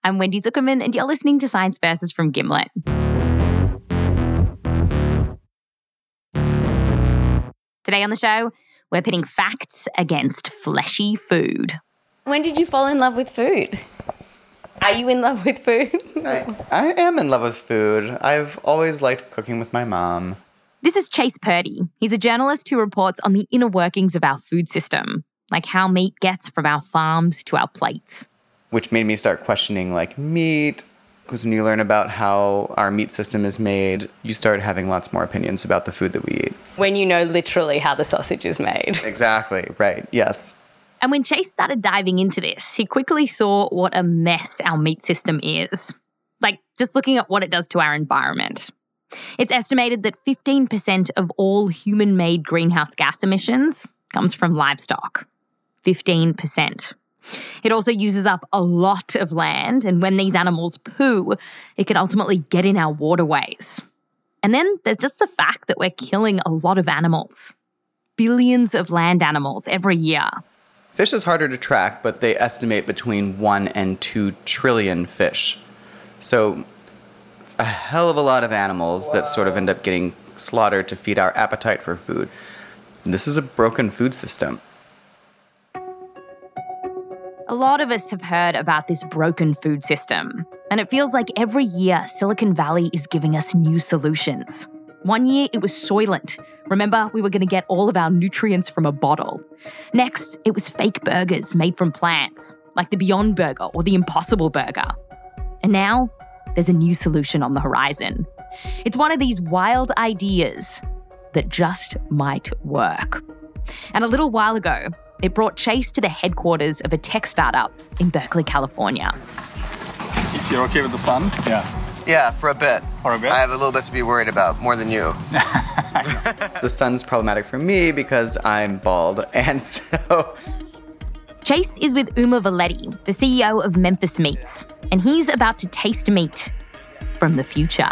I'm Wendy Zuckerman, and you're listening to Science Versus from Gimlet. Today on the show, we're pitting facts against fleshy food. When did you fall in love with food? Are you in love with food? I am in love with food. I've always liked cooking with my mom. This is Chase Purdy. He's a journalist who reports on the inner workings of our food system, like how meat gets from our farms to our plates. Which made me start questioning, meat. Because when you learn about how our meat system is made, you start having lots more opinions about the food that we eat. When you know literally how the sausage is made. Exactly, right, yes. And when Chase started diving into this, he quickly saw what a mess our meat system is. Just looking at what it does to our environment. It's estimated that 15% of all human-made greenhouse gas emissions comes from livestock. 15%. It also uses up a lot of land, and when these animals poo, it can ultimately get in our waterways. And then there's just the fact that we're killing a lot of animals. Billions of land animals every year. Fish is harder to track, but they estimate between 1 and 2 trillion fish. So it's a hell of a lot of animals that sort of end up getting slaughtered to feed our appetite for food. And this is a broken food system. A lot of us have heard about this broken food system, and it feels like every year Silicon Valley is giving us new solutions. One year it was Soylent. Remember, we were going to get all of our nutrients from a bottle. Next, it was fake burgers made from plants, like the Beyond Burger or the Impossible Burger. And now, there's a new solution on the horizon. It's one of these wild ideas that just might work. And a little while ago, it brought Chase to the headquarters of a tech startup in Berkeley, California. If you're okay with the sun? Yeah, for a bit. For a bit? I have a little bit to be worried about, more than you. The sun's problematic for me because I'm bald, and so... Chase is with Uma Valeti, the CEO of Memphis Meats, and he's about to taste meat from the future.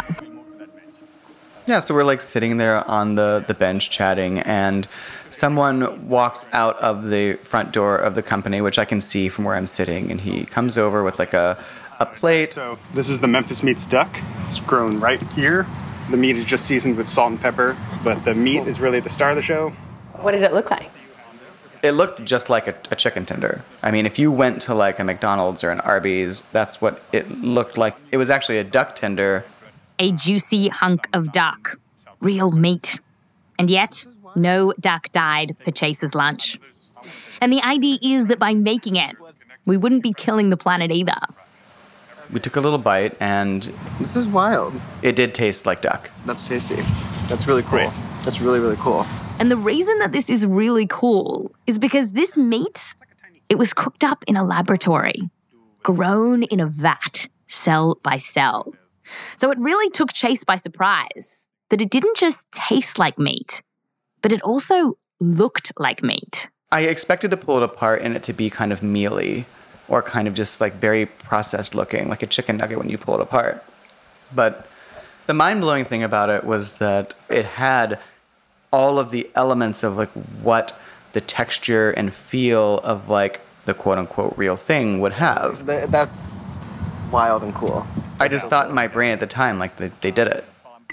Yeah, so we're sitting there on the bench chatting, and someone walks out of the front door of the company, which I can see from where I'm sitting, and he comes over with a plate. So this is the Memphis Meats duck. It's grown right here. The meat is just seasoned with salt and pepper, but the meat is really the star of the show. What did it look like? It looked just like a chicken tender. I mean, if you went to a McDonald's or an Arby's, that's what it looked like. It was actually a duck tender. A juicy hunk of duck. Real meat. And yet, no duck died for Chase's lunch. And the idea is that by making it, we wouldn't be killing the planet either. We took a little bite, and This is wild. it did taste like duck. That's tasty. That's really cool. Great. That's really, really cool. And the reason that this is really cool is because this meat, it was cooked up in a laboratory, grown in a vat, cell by cell. So it really took Chase by surprise that it didn't just taste like meat, but it also looked like meat. I expected to pull it apart and it to be kind of mealy or kind of just very processed looking, like a chicken nugget when you pull it apart. But the mind-blowing thing about it was that it had all of the elements of what the texture and feel of the quote-unquote real thing would have. That's wild and cool. I just thought in my brain at the time, they did it.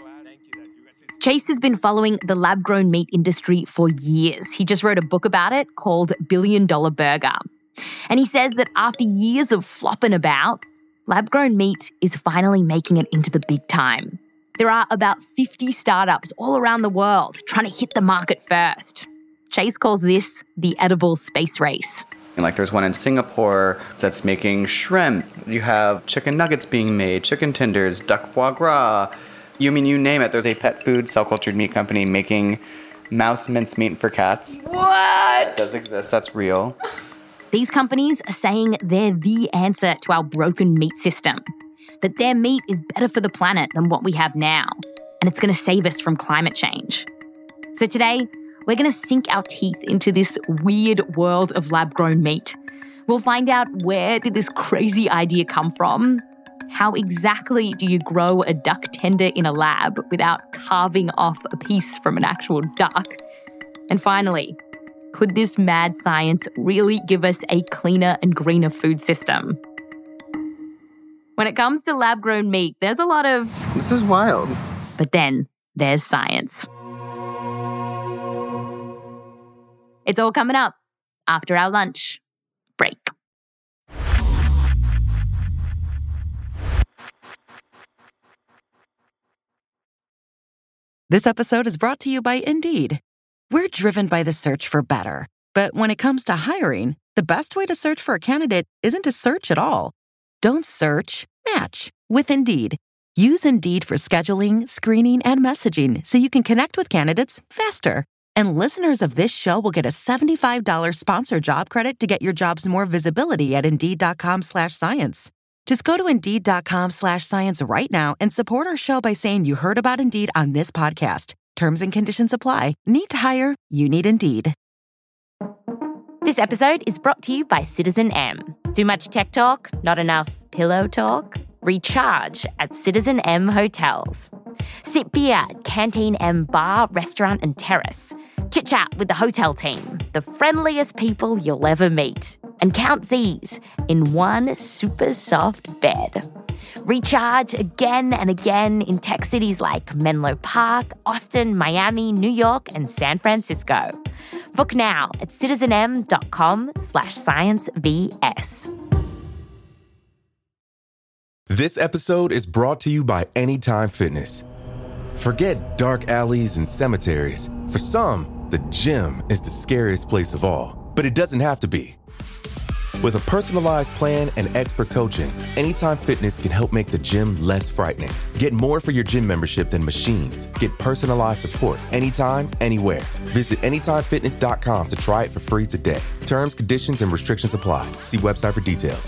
Chase has been following the lab-grown meat industry for years. He just wrote a book about it called $1 Billion Burger. And he says that after years of flopping about, lab-grown meat is finally making it into the big time. There are about 50 startups all around the world trying to hit the market first. Chase calls this the edible space race. And there's one in Singapore that's making shrimp. You have chicken nuggets being made, chicken tenders, duck foie gras. You name it. There's a pet food cell-cultured meat company making mouse mincemeat for cats. What? That does exist. That's real. These companies are saying they're the answer to our broken meat system, that their meat is better for the planet than what we have now, and it's going to save us from climate change. So today, we're going to sink our teeth into this weird world of lab-grown meat. We'll find out, where did this crazy idea come from? How exactly do you grow a duck tender in a lab without carving off a piece from an actual duck? And finally, could this mad science really give us a cleaner and greener food system? When it comes to lab-grown meat, there's a lot of... This is wild. But then there's science. It's all coming up after our lunch break. This episode is brought to you by Indeed. We're driven by the search for better. But when it comes to hiring, the best way to search for a candidate isn't to search at all. Don't search, match with Indeed. Use Indeed for scheduling, screening, and messaging so you can connect with candidates faster. And listeners of this show will get a $75 sponsored job credit to get your jobs more visibility at Indeed.com/science. Just go to Indeed.com/science right now and support our show by saying you heard about Indeed on this podcast. Terms and conditions apply. Need to hire? You need Indeed. This episode is brought to you by Citizen M. Too much tech talk? Not enough pillow talk? Recharge at Citizen M Hotels. Sit beer at Canteen M Bar, Restaurant and Terrace. Chit-chat with the hotel team, the friendliest people you'll ever meet. And count Z's in one super soft bed. Recharge again and again in tech cities like Menlo Park, Austin, Miami, New York, and San Francisco. Book now at citizenm.com/sciencevs. This episode is brought to you by Anytime Fitness. Forget dark alleys and cemeteries. For some, the gym is the scariest place of all. But it doesn't have to be. With a personalized plan and expert coaching, Anytime Fitness can help make the gym less frightening. Get more for your gym membership than machines. Get personalized support anytime, anywhere. Visit AnytimeFitness.com to try it for free today. Terms, conditions, and restrictions apply. See website for details.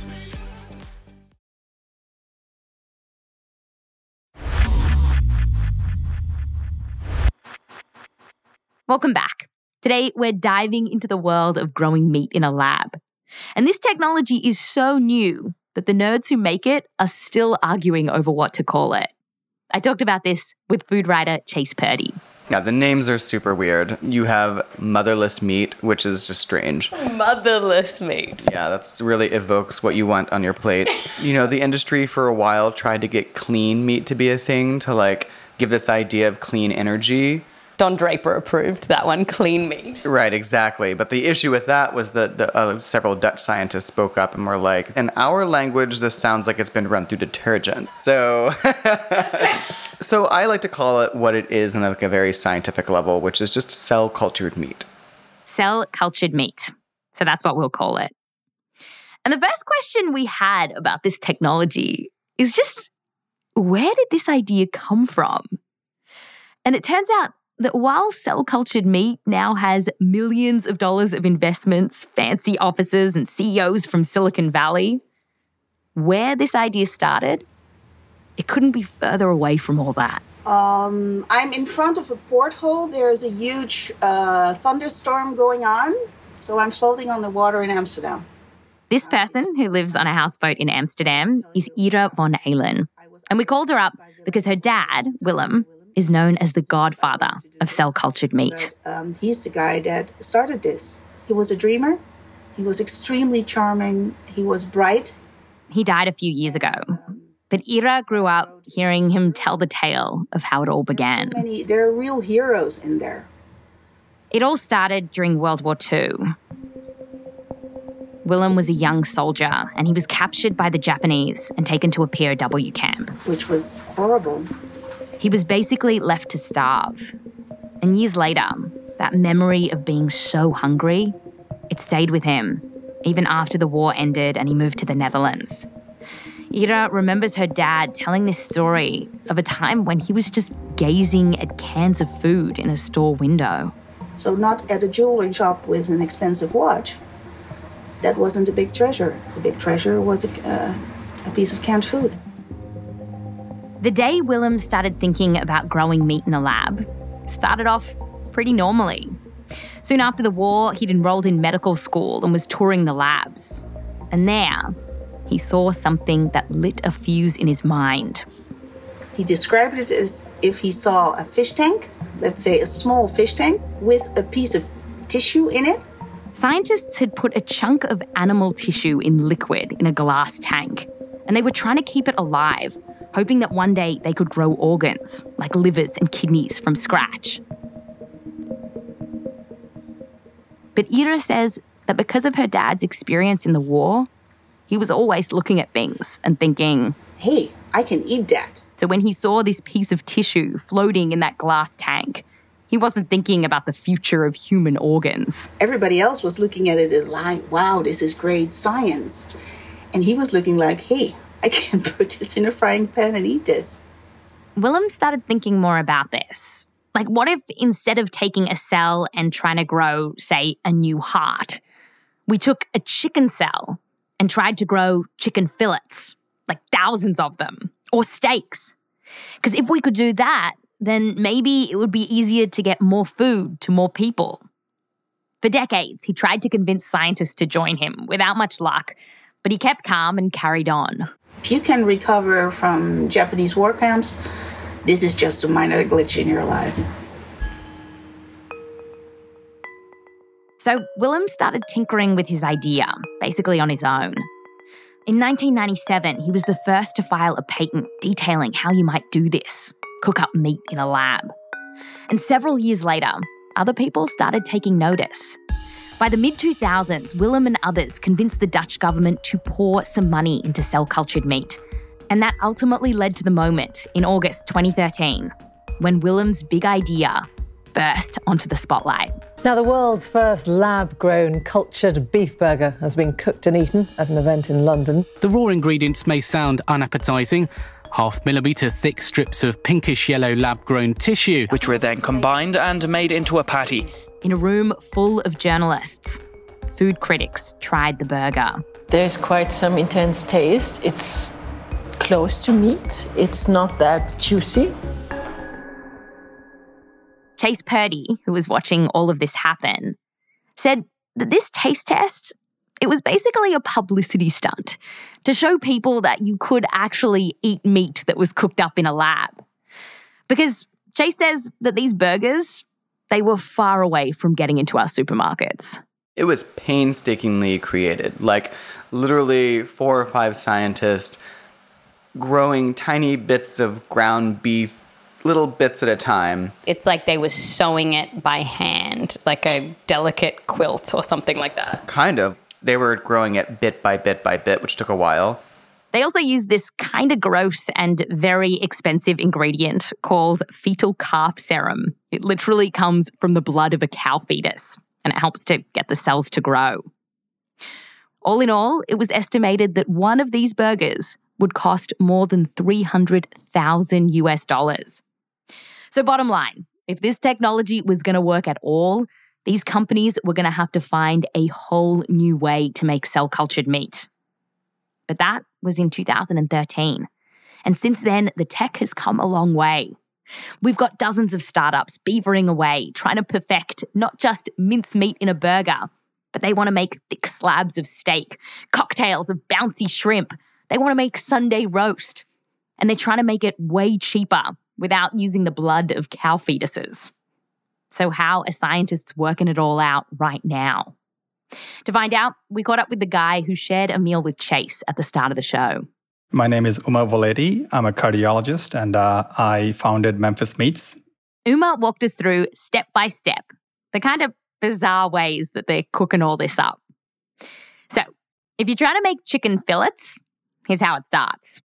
Welcome back. Today, we're diving into the world of growing meat in a lab. And this technology is so new that the nerds who make it are still arguing over what to call it. I talked about this with food writer Chase Purdy. Yeah, the names are super weird. You have motherless meat, which is just strange. Motherless meat. Yeah, that's really evokes what you want on your plate. You know, the industry for a while tried to get clean meat to be a thing, to like give this idea of clean energy. Don Draper approved that one, clean meat. Right, exactly. But the issue with that was that several Dutch scientists spoke up and were like, in our language, this sounds like it's been run through detergent. So so I like to call it what it is on like a very scientific level, which is just cell-cultured meat. Cell-cultured meat. So that's what we'll call it. And the first question we had about this technology is just, where did this idea come from? And it turns out that while cell-cultured meat now has millions of dollars of investments, fancy offices, and CEOs from Silicon Valley, where this idea started, it couldn't be further away from all that. I'm in front of a porthole. There's a huge thunderstorm going on, so I'm floating on the water in Amsterdam. This person, who lives on a houseboat in Amsterdam, is Ira von Ehlen. And we called her up because her dad, Willem, is known as the godfather of cell-cultured meat. He's the guy that started this. He was a dreamer. He was extremely charming. He was bright. He died a few years ago. But Ira grew up hearing him tell the tale of how it all began. There are real heroes in there. It all started during World War II. Willem was a young soldier and he was captured by the Japanese and taken to a POW camp. Which was horrible. He was basically left to starve. And years later, that memory of being so hungry, it stayed with him, even after the war ended and he moved to the Netherlands. Ira remembers her dad telling this story of a time when he was just gazing at cans of food in a store window. So not at a jewelry shop with an expensive watch. That wasn't a big treasure. The big treasure was a piece of canned food. The day Willem started thinking about growing meat in a lab started off pretty normally. Soon after the war, he'd enrolled in medical school and was touring the labs. And there, he saw something that lit a fuse in his mind. He described it as if he saw a fish tank, let's say a small fish tank, with a piece of tissue in it. Scientists had put a chunk of animal tissue in liquid in a glass tank. and they were trying to keep it alive, hoping that one day they could grow organs, like livers and kidneys, from scratch. But Ira says that because of her dad's experience in the war, he was always looking at things and thinking, hey, I can eat that. So when he saw this piece of tissue floating in that glass tank, he wasn't thinking about the future of human organs. Everybody else was looking at it as like, wow, this is great science. And he was looking like, hey, I can put this in a frying pan and eat this. Willem started thinking more about this. Like, what if instead of taking a cell and trying to grow, say, a new heart, we took a chicken cell and tried to grow chicken fillets, like thousands of them, or steaks? Because if we could do that, then maybe it would be easier to get more food to more people. For decades, he tried to convince scientists to join him without much luck, but he kept calm and carried on. If you can recover from Japanese war camps, this is just a minor glitch in your life. So Willem started tinkering with his idea, basically on his own. In 1997, he was the first to file a patent detailing how you might do this, cook up meat in a lab. And several years later, other people started taking notice. By the mid-2000s, Willem and others convinced the Dutch government to pour some money into cell-cultured meat. And that ultimately led to the moment in August 2013, when Willem's big idea burst onto the spotlight. Now, the world's first lab-grown cultured beef burger has been cooked and eaten at an event in London. The raw ingredients may sound unappetising. 0.5 millimetre thick strips of pinkish-yellow lab-grown tissue, which were then combined and made into a patty. In a room full of journalists, food critics tried the burger. There's quite some intense taste. It's close to meat. It's not that juicy. Chase Purdy, who was watching all of this happen, said that this taste test, it was basically a publicity stunt to show people that you could actually eat meat that was cooked up in a lab. Because Chase says that these burgers, they were far away from getting into our supermarkets. It was painstakingly created, like literally 4 or 5 scientists growing tiny bits of ground beef, little bits at a time. It's like they were sewing it by hand, like a delicate quilt or something like that. Kind of. They were growing it bit by bit by bit, which took a while. They also used this kind of gross and very expensive ingredient called fetal calf serum. It literally comes from the blood of a cow fetus, and it helps to get the cells to grow. All in all, it was estimated that one of these burgers would cost more than $300,000 US. So bottom line, if this technology was going to work at all, these companies were going to have to find a whole new way to make cell-cultured meat. But that was in 2013. And since then, the tech has come a long way. We've got dozens of startups beavering away, trying to perfect not just mincemeat in a burger, but they want to make thick slabs of steak, cocktails of bouncy shrimp. They want to make Sunday roast. And they're trying to make it way cheaper without using the blood of cow fetuses. So how are scientists working it all out right now? To find out, we caught up with the guy who shared a meal with Chase at the start of the show. My name is Uma Voledi. I'm a cardiologist, and I founded Memphis Meats. Uma walked us through step by step the kind of bizarre ways that they're cooking all this up. So, if you're trying to make chicken fillets, here's how it starts.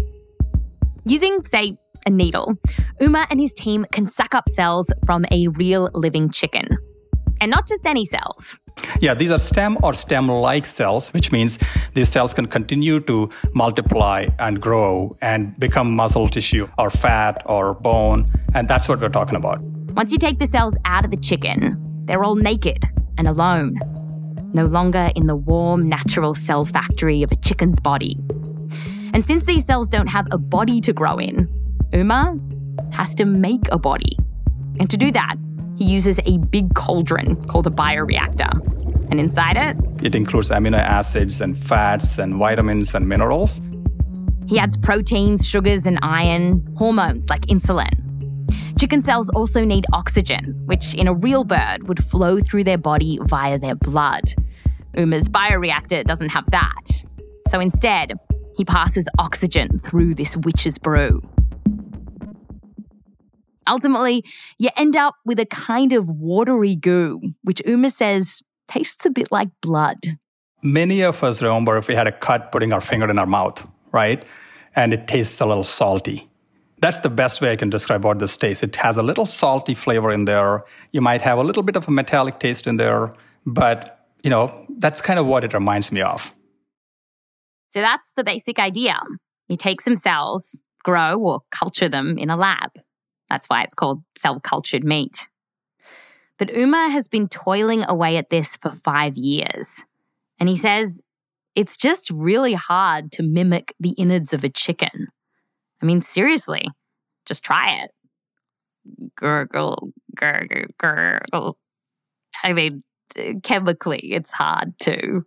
Using, say, a needle, Uma and his team can suck up cells from a real living chicken. And not just any cells. Yeah, these are stem or stem-like cells, which means these cells can continue to multiply and grow and become muscle tissue or fat or bone. And that's what we're talking about. Once you take the cells out of the chicken, they're all naked and alone. No longer in the warm, natural cell factory of a chicken's body. And since these cells don't have a body to grow in, Uma has to make a body. And to do that, he uses a big cauldron called a bioreactor. And inside it, it includes amino acids and fats and vitamins and minerals. He adds proteins, sugars, and iron, hormones like insulin. Chicken cells also need oxygen, which in a real bird would flow through their body via their blood. Uma's bioreactor doesn't have that. So instead, he passes oxygen through this witch's brew. Ultimately, you end up with a kind of watery goo, which Uma says tastes a bit like blood. Many of us remember if we had a cut putting our finger in our mouth, right? And it tastes a little salty. That's the best way I can describe what this tastes. It has a little salty flavor in there. You might have a little bit of a metallic taste in there, but, that's kind of what it reminds me of. So that's the basic idea. You take some cells, grow or culture them in a lab. That's why it's called cell-cultured meat. But Uma has been toiling away at this for 5 years. And he says it's just really hard to mimic the innards of a chicken. I mean, seriously, just try it. Gurgle, gurgle, gurgle. I mean, chemically, it's hard too.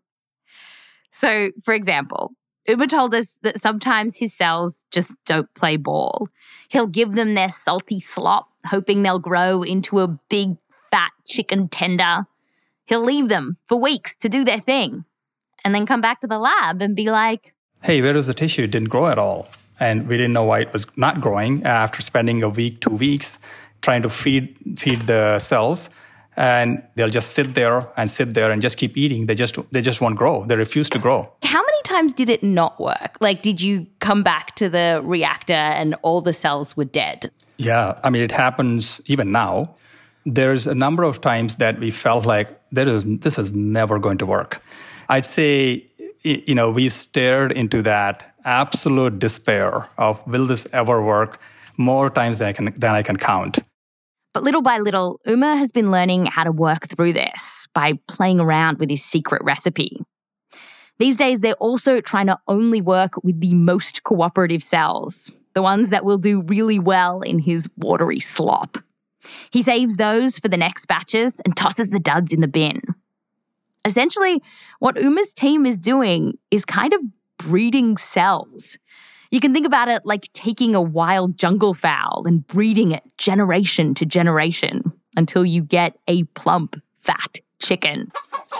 So, for example, Uma told us that sometimes his cells just don't play ball. He'll give them their salty slop, hoping they'll grow into a big, fat chicken tender. He'll leave them for weeks to do their thing and then come back to the lab and be like, hey, where is the tissue? It didn't grow at all. And we didn't know why it was not growing after spending a week, 2 weeks trying to feed the cells. And they'll just sit there and just keep eating. They just won't grow. They refuse to grow. How many times did it not work? Like, did you come back to the reactor and all the cells were dead? Yeah, I mean, it happens even now. There's a number of times that we felt like this is never going to work. I'd say, we stared into that absolute despair of, will this ever work, more times than I can count. But little by little, Uma has been learning how to work through this by playing around with his secret recipe. These days, they're also trying to only work with the most cooperative cells, the ones that will do really well in his watery slop. He saves those for the next batches and tosses the duds in the bin. Essentially, what Uma's team is doing is kind of breeding cells. You can think about it like taking a wild jungle fowl and breeding it generation to generation until you get a plump, fat chicken.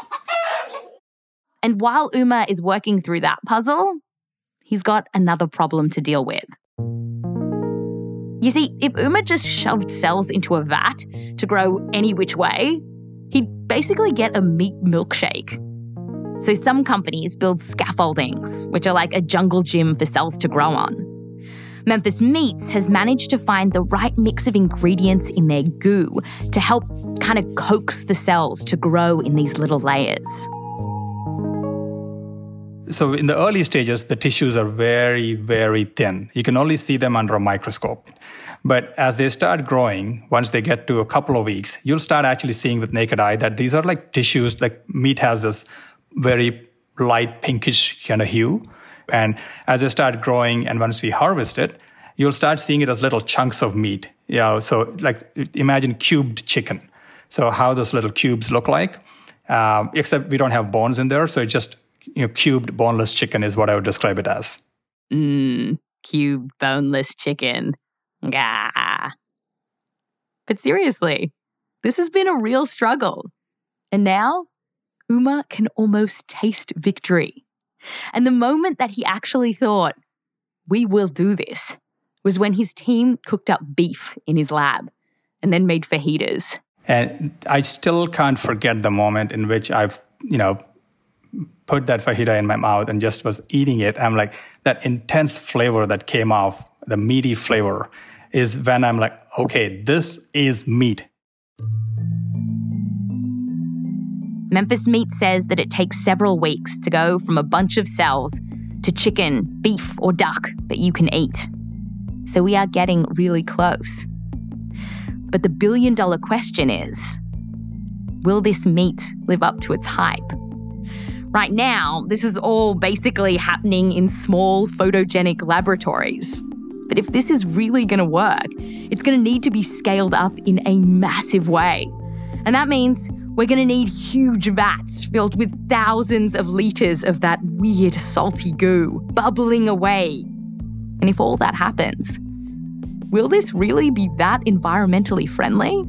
And while Uma is working through that puzzle, he's got another problem to deal with. You see, if Uma just shoved cells into a vat to grow any which way, he'd basically get a meat milkshake. So some companies build scaffoldings, which are like a jungle gym for cells to grow on. Memphis Meats has managed to find the right mix of ingredients in their goo to help kind of coax the cells to grow in these little layers. So in the early stages, the tissues are very, very thin. You can only see them under a microscope. But as they start growing, once they get to a couple of weeks, you'll start actually seeing with naked eye that these are like tissues, like meat has this very light pinkish kind of hue. And as they start growing and once we harvest it, you'll start seeing it as little chunks of meat. So like imagine cubed chicken. So how those little cubes look like, except we don't have bones in there. So it's just cubed boneless chicken is what I would describe it as. Cubed boneless chicken. Gah. But seriously, this has been a real struggle. And now Uma can almost taste victory. And the moment that he actually thought, we will do this, was when his team cooked up beef in his lab and then made fajitas. And I still can't forget the moment in which I've, put that fajita in my mouth and just was eating it. I'm like, that intense flavor that came off, the meaty flavor, is when I'm like, okay, this is meat. Memphis Meat says that it takes several weeks to go from a bunch of cells to chicken, beef, or duck that you can eat. So we are getting really close. But the billion-dollar question is, will this meat live up to its hype? Right now, this is all basically happening in small photogenic laboratories. But if this is really going to work, it's going to need to be scaled up in a massive way. And that means we're going to need huge vats filled with thousands of litres of that weird salty goo bubbling away. And if all that happens, will this really be that environmentally friendly?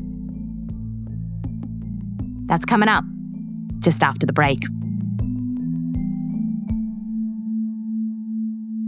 That's coming up just after the break.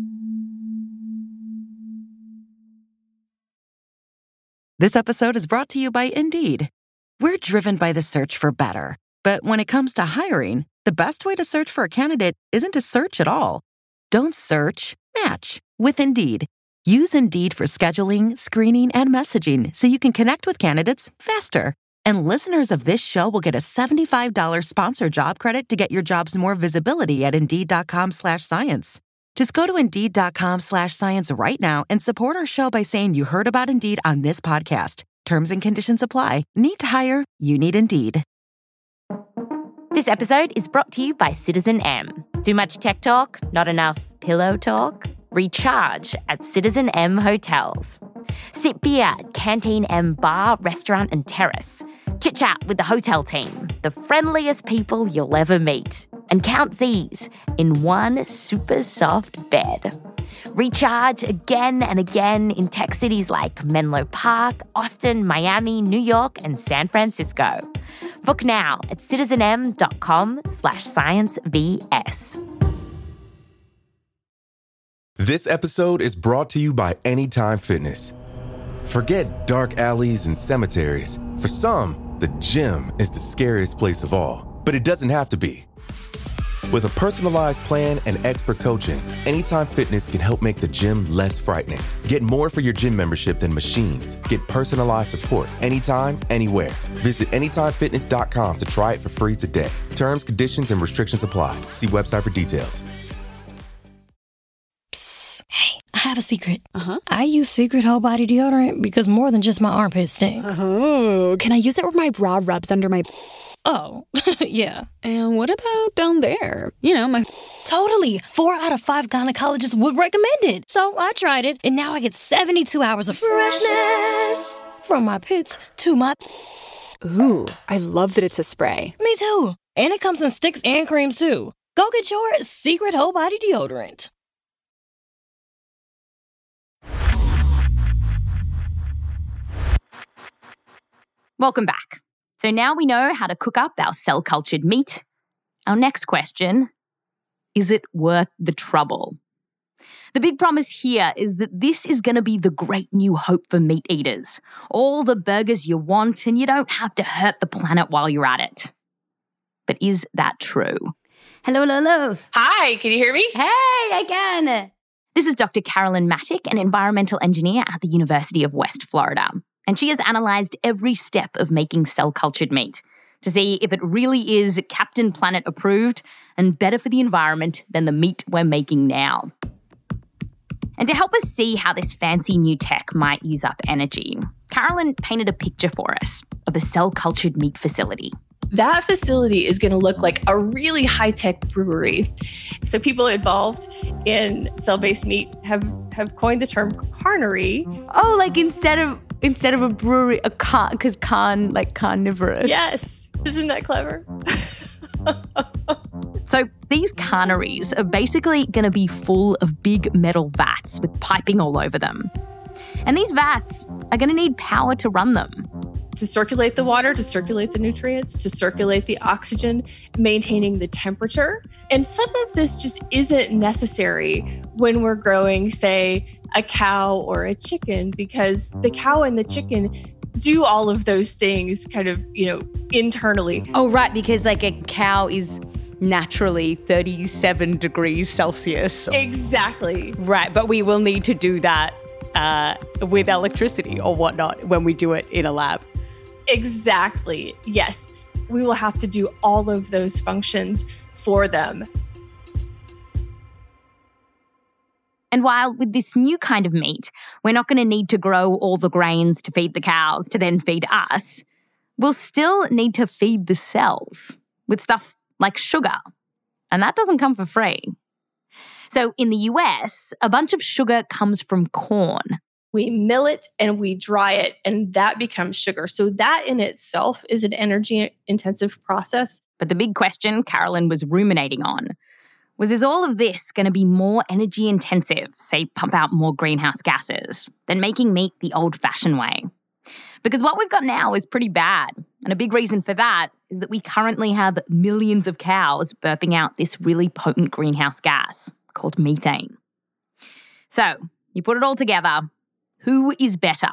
This episode is brought to you by Indeed. We're driven by the search for better. But when it comes to hiring, the best way to search for a candidate isn't to search at all. Don't search, match with Indeed. Use Indeed for scheduling, screening, and messaging so you can connect with candidates faster. And listeners of this show will get a $75 sponsored job credit to get your jobs more visibility at Indeed.com/science. Just go to Indeed.com/science right now and support our show by saying you heard about Indeed on this podcast. Terms and conditions apply. Need to hire? You need Indeed. This episode is brought to you by Citizen M. Too much tech talk? Not enough pillow talk? Recharge at Citizen M Hotels. Sit beer at Canteen M Bar, Restaurant and Terrace. Chit-chat with the hotel team, the friendliest people you'll ever meet. And count Z's in one super soft bed. Recharge again and again in tech cities like Menlo Park, Austin, Miami, New York, and San Francisco. Book now at citizenm.com/sciencevs. This episode is brought to you by Anytime Fitness. Forget dark alleys and cemeteries. For some, the gym is the scariest place of all. But it doesn't have to be. With a personalized plan and expert coaching, Anytime Fitness can help make the gym less frightening. Get more for your gym membership than machines. Get personalized support anytime, anywhere. Visit AnytimeFitness.com to try it for free today. Terms, conditions, and restrictions apply. See website for details. Psst. Hey, I have a secret. I use Secret Whole Body Deodorant because more than just my armpits stink. Oh, can I use it where my bra rubs under my... Oh, yeah. And what about down there? You know, my... Totally. 4 out of 5 gynecologists would recommend it. So I tried it, and now I get 72 hours of freshness. From my pits to my... Ooh, I love that it's a spray. Me too. And it comes in sticks and creams too. Go get your Secret Whole Body Deodorant. Welcome back. So now we know how to cook up our cell-cultured meat. Our next question, is it worth the trouble? The big promise here is that this is going to be the great new hope for meat eaters. All the burgers you want, and you don't have to hurt the planet while you're at it. But is that true? Hello. Hi, can you hear me? Hey, I can. This is Dr. Carolyn Mattick, an environmental engineer at the University of West Florida. And she has analysed every step of making cell-cultured meat to see if it really is Captain Planet approved and better for the environment than the meat we're making now. And to help us see how this fancy new tech might use up energy, Carolyn painted a picture for us of a cell-cultured meat facility. That facility is going to look like a really high-tech brewery. So people involved in cell-based meat have coined the term carnery. Oh, like instead of a brewery, because carnivorous. Yes. Isn't that clever? So these carneries are basically going to be full of big metal vats with piping all over them. And these vats are going to need power to run them. To circulate the water, to circulate the nutrients, to circulate the oxygen, maintaining the temperature. And some of this just isn't necessary when we're growing, say, a cow or a chicken, because the cow and the chicken do all of those things kind of, internally. Oh, right, because like a cow is naturally 37 degrees Celsius. Exactly. Right, but we will need to do that with electricity or whatnot when we do it in a lab. Exactly. Yes. We will have to do all of those functions for them. And while with this new kind of meat, we're not going to need to grow all the grains to feed the cows to then feed us, we'll still need to feed the cells with stuff like sugar. And that doesn't come for free. So in the US, a bunch of sugar comes from corn. We mill it and we dry it, and that becomes sugar. So that in itself is an energy-intensive process. But the big question Carolyn was ruminating on was, is all of this going to be more energy-intensive, say pump out more greenhouse gases, than making meat the old-fashioned way? Because what we've got now is pretty bad. And a big reason for that is that we currently have millions of cows burping out this really potent greenhouse gas called methane. So you put it all together. Who is better,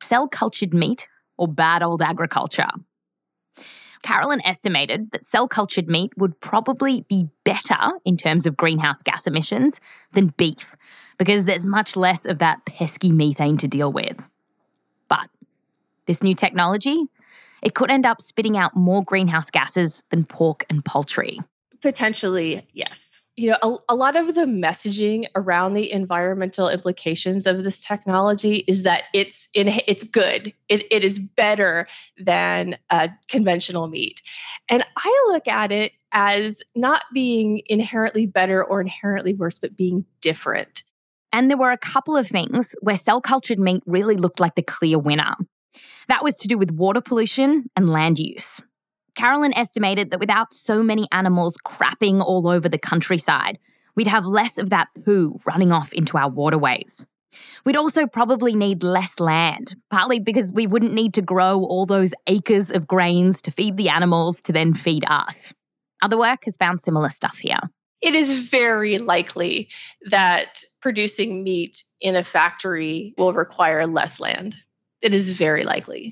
cell-cultured meat or bad old agriculture? Carolyn estimated that cell-cultured meat would probably be better in terms of greenhouse gas emissions than beef, because there's much less of that pesky methane to deal with. But this new technology, it could end up spitting out more greenhouse gases than pork and poultry. Potentially, yes. A lot of the messaging around the environmental implications of this technology is that it's good. It is better than conventional meat. And I look at it as not being inherently better or inherently worse, but being different. And there were a couple of things where cell-cultured meat really looked like the clear winner. That was to do with water pollution and land use. Carolyn estimated that without so many animals crapping all over the countryside, we'd have less of that poo running off into our waterways. We'd also probably need less land, partly because we wouldn't need to grow all those acres of grains to feed the animals to then feed us. Other work has found similar stuff here. It is very likely that producing meat in a factory will require less land. It is very likely.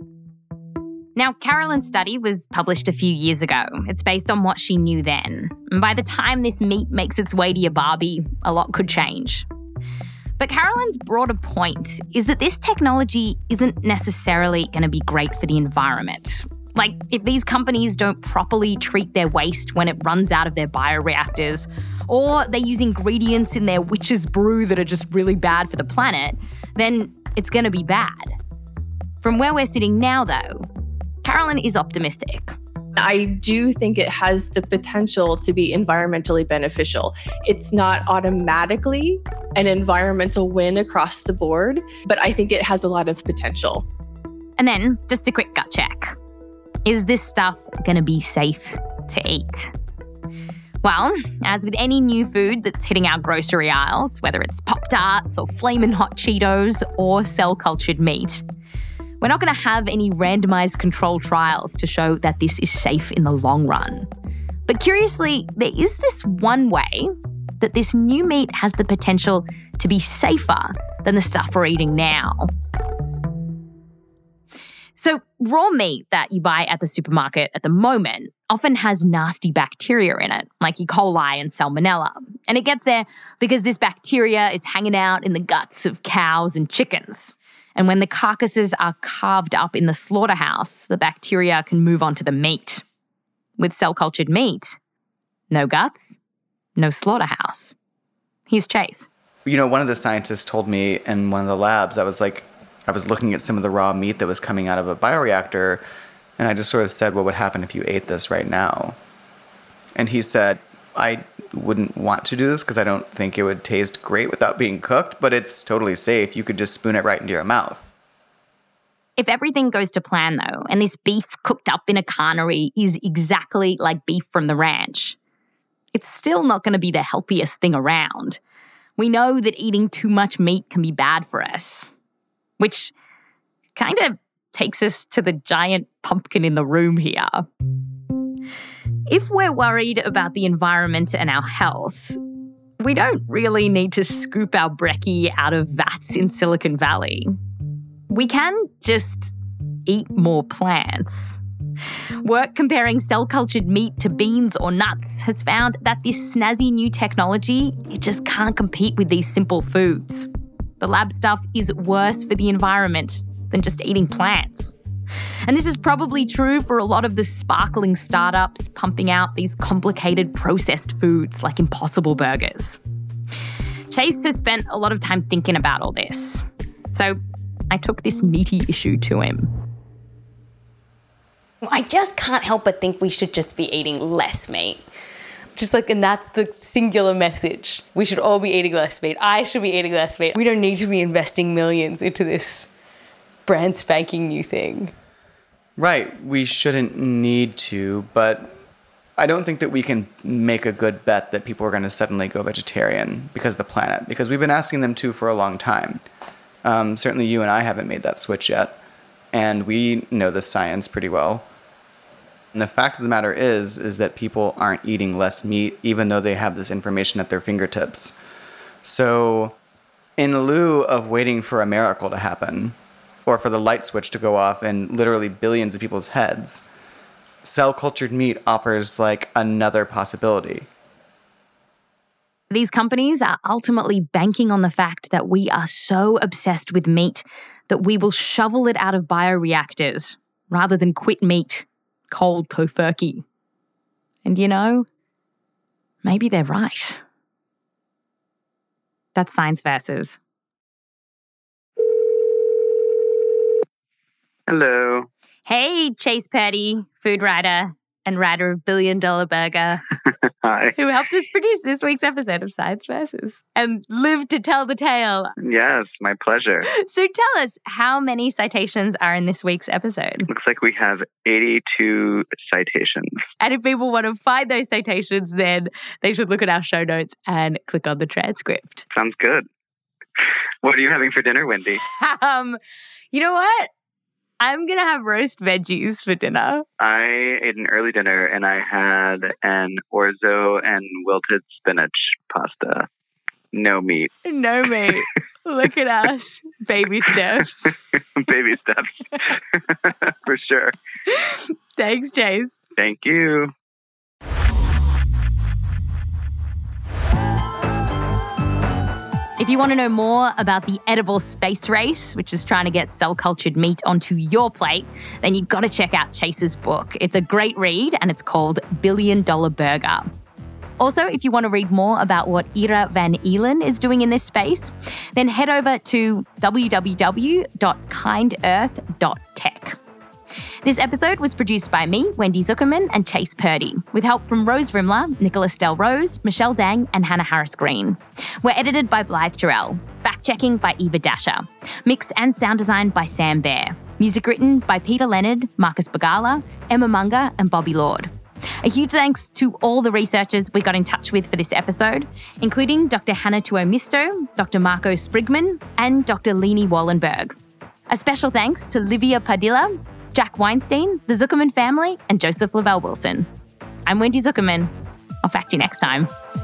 Now, Carolyn's study was published a few years ago. It's based on what she knew then. And by the time this meat makes its way to your barbie, a lot could change. But Carolyn's broader point is that this technology isn't necessarily going to be great for the environment. Like, if these companies don't properly treat their waste when it runs out of their bioreactors, or they use ingredients in their witch's brew that are just really bad for the planet, then it's going to be bad. From where we're sitting now, though, Carolyn is optimistic. I do think it has the potential to be environmentally beneficial. It's not automatically an environmental win across the board, but I think it has a lot of potential. And then, just a quick gut check. Is this stuff going to be safe to eat? Well, as with any new food that's hitting our grocery aisles, whether it's Pop-Tarts or Flamin' Hot Cheetos or cell-cultured meat, we're not going to have any randomized control trials to show that this is safe in the long run. But curiously, there is this one way that this new meat has the potential to be safer than the stuff we're eating now. So raw meat that you buy at the supermarket at the moment often has nasty bacteria in it, like E. coli and Salmonella. And it gets there because this bacteria is hanging out in the guts of cows and chickens. And when the carcasses are carved up in the slaughterhouse, the bacteria can move on to the meat. With cell-cultured meat, no guts, no slaughterhouse. Here's Chase. One of the scientists told me in one of the labs, I was looking at some of the raw meat that was coming out of a bioreactor, and I just sort of said, what would happen if you ate this right now? And he said, I wouldn't want to do this because I don't think it would taste great without being cooked, but it's totally safe. You could just spoon it right into your mouth. If everything goes to plan, though, and this beef cooked up in a carnery is exactly like beef from the ranch, it's still not going to be the healthiest thing around. We know that eating too much meat can be bad for us, which kind of takes us to the giant pumpkin in the room here. If we're worried about the environment and our health, we don't really need to scoop our brekkie out of vats in Silicon Valley. We can just eat more plants. Work comparing cell-cultured meat to beans or nuts has found that this snazzy new technology, it just can't compete with these simple foods. The lab stuff is worse for the environment than just eating plants. And this is probably true for a lot of the sparkling startups pumping out these complicated processed foods like Impossible Burgers. Chase has spent a lot of time thinking about all this. So I took this meaty issue to him. I just can't help but think we should just be eating less meat. And that's the singular message. We should all be eating less meat. I should be eating less meat. We don't need to be investing millions into this brand spanking new thing. Right, we shouldn't need to, but I don't think that we can make a good bet that people are going to suddenly go vegetarian because of the planet, because we've been asking them to for a long time. Certainly you and I haven't made that switch yet, and we know the science pretty well. And the fact of the matter is that people aren't eating less meat, even though they have this information at their fingertips. So in lieu of waiting for a miracle to happen, or for the light switch to go off in literally billions of people's heads. Cell-cultured meat offers like another possibility. These companies are ultimately banking on the fact that we are so obsessed with meat that we will shovel it out of bioreactors rather than quit meat cold tofurkey. And you know, maybe they're right. That's Science Versus. Hello. Hey, Chase Purdy, food writer and writer of Billion Dollar Burger. Hi. Who helped us produce this week's episode of Science Versus and lived to tell the tale. Yes, my pleasure. So tell us, how many citations are in this week's episode? Looks like we have 82 citations. And if people want to find those citations, then they should look at our show notes and click on the transcript. Sounds good. What are you having for dinner, Wendy? You know what? I'm going to have roast veggies for dinner. I ate an early dinner and I had an orzo and wilted spinach pasta. No meat. No meat. Look at us. Baby steps. Baby steps. For sure. Thanks, Chase. Thank you. If you want to know more about the edible space race, which is trying to get cell-cultured meat onto your plate, then you've got to check out Chase's book. It's a great read and it's called Billion Dollar Burger. Also, if you want to read more about what Ira Van Eelen is doing in this space, then head over to www.kindearth.tech. This episode was produced by me, Wendy Zuckerman, and Chase Purdy, with help from Rose Rimler, Nicholas Del Rose, Michelle Dang, and Hannah Harris Green. We're edited by Blythe Terrell, fact-checking by Eva Dasher, mix and sound design by Sam Baer, music written by Peter Leonard, Marcus Bagala, Emma Munger, and Bobby Lord. A huge thanks to all the researchers we got in touch with for this episode, including Dr. Hannah Tuomisto, Dr. Marco Sprigman, and Dr. Leni Wallenberg. A special thanks to Livia Padilla, Jack Weinstein, the Zuckerman family, and Joseph Lavelle Wilson. I'm Wendy Zuckerman. I'll fact you next time.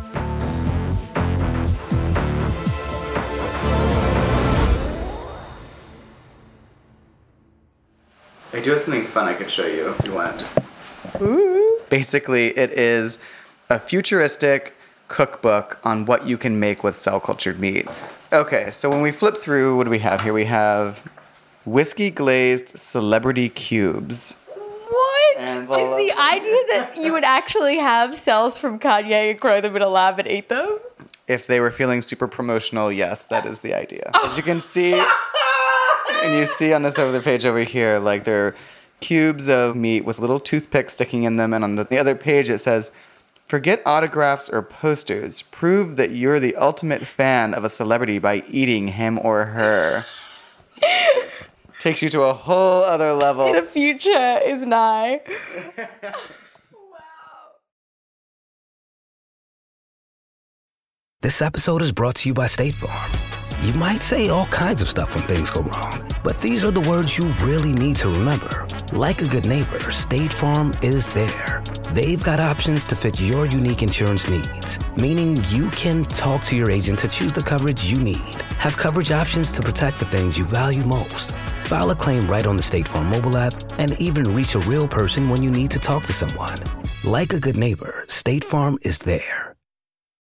I do have something fun I could show you if you want. Ooh. Basically, it is a futuristic cookbook on what you can make with cell-cultured meat. Okay, so when we flip through, what do we have here? We have whiskey glazed celebrity cubes. What is the idea that you would actually have cells from Kanye and grow them in a lab and eat them? If they were feeling super promotional, yes, that is the idea. As you can see, and you see on this other page over here, like they're cubes of meat with little toothpicks sticking in them. And on the other page, it says, "Forget autographs or posters. Prove that you're the ultimate fan of a celebrity by eating him or her." Takes you to a whole other level. The future is nigh. This episode is brought to you by State Farm. You might say all kinds of stuff when things go wrong, but these are the words you really need to remember. Like a good neighbor, State Farm is there. They've got options to fit your unique insurance needs, meaning you can talk to your agent to choose the coverage you need, have coverage options to protect the things you value most, file a claim right on the State Farm mobile app, and even reach a real person when you need to talk to someone. Like a good neighbor, State Farm is there.